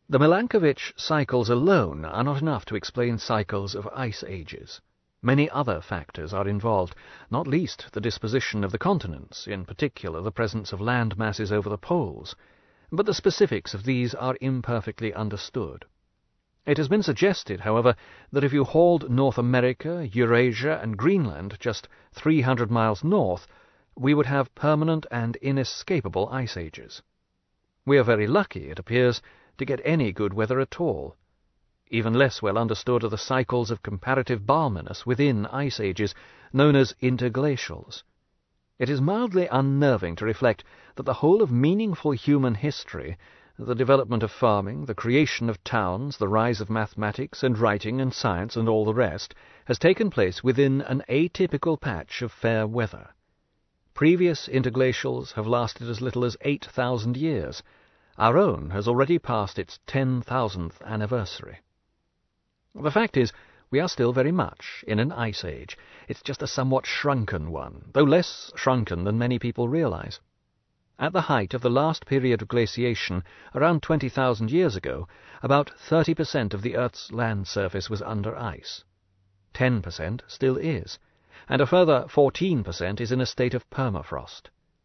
The Milankovitch cycles alone are not enough to explain cycles of ice ages. Many other factors are involved, not least the disposition of the continents, in particular the presence of land masses over the poles, but the specifics of these are imperfectly understood. It has been suggested, however, that if you hauled North America, Eurasia, and Greenland just 300 miles north, we would have permanent and inescapable ice ages. We are very lucky, it appears, to get any good weather at all. Even less well understood are the cycles of comparative balminess within ice ages, known as interglacials. It is mildly unnerving to reflect that the whole of meaningful human history, the development of farming, the creation of towns, the rise of mathematics and writing and science and all the rest, has taken place within an atypical patch of fair weather. Previous interglacials have lasted as little as 8,000 years. Our own has already passed its 10,000th anniversary. The fact is, we are still very much in an ice age. It's just a somewhat shrunken one, though less shrunken than many people realize. At the height of the last period of glaciation, around 20,000 years ago, about 30% of the Earth's land surface was under ice. 10% still is, and a further 14% is in a state of permafrost.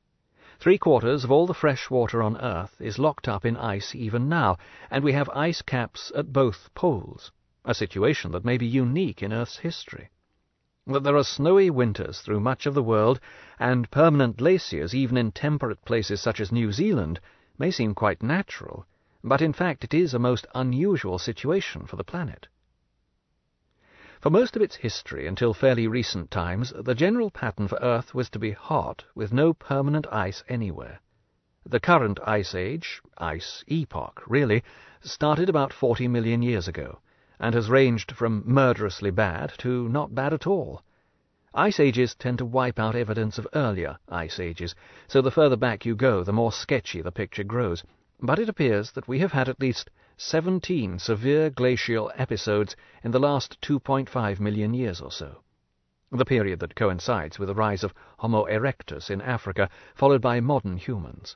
3/4 of all the fresh water on Earth is locked up in ice even now, and we have ice caps at both poles, a situation that may be unique in Earth's history. That there are snowy winters through much of the world, and permanent glaciers even in temperate places such as New Zealand, may seem quite natural, but in fact it is a most unusual situation for the planet. For most of its history, until fairly recent times, the general pattern for Earth was to be hot, with no permanent ice anywhere. The current ice age, ice epoch, really, started about 40 million years ago, and has ranged from murderously bad to not bad at all. Ice ages tend to wipe out evidence of earlier ice ages, so the further back you go, the more sketchy the picture grows. But it appears that we have had at least 17 severe glacial episodes in the last 2.5 million years or so, the period that coincides with the rise of Homo erectus in Africa, followed by modern humans.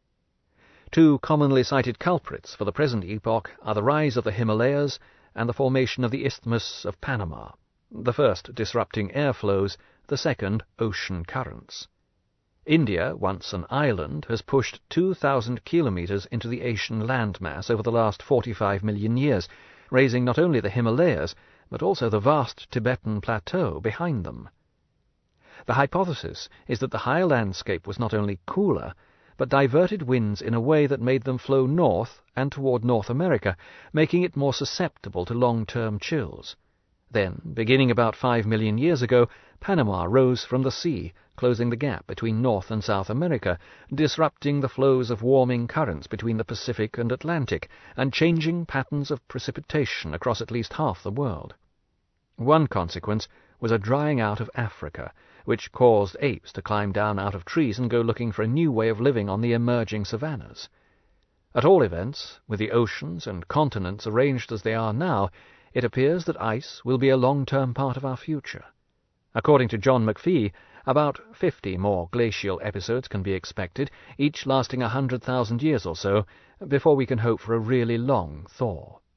Two commonly cited culprits for the present epoch are the rise of the Himalayas and the formation of the Isthmus of Panama, the first disrupting air flows, the second ocean currents. India, once an island, has pushed 2,000 kilometers into the Asian landmass over the last 45 million years, raising not only the Himalayas, but also the vast Tibetan plateau behind them. The hypothesis is that the higher landscape was not only cooler, but diverted winds in a way that made them flow north and toward North America, making it more susceptible to long-term chills. Then, beginning about 5 million years ago, Panama rose from the sea, closing the gap between North and South America, disrupting the flows of warming currents between the Pacific and Atlantic, and changing patterns of precipitation across at least half the world. One consequence was a drying out of Africa, which caused apes to climb down out of trees and go looking for a new way of living on the emerging savannas. At all events, with the oceans and continents arranged as they are now, it appears that ice will be a long-term part of our future. According to John McPhee, about 50 more glacial episodes can be expected, each lasting 100,000 years or so, before we can hope for a really long thaw.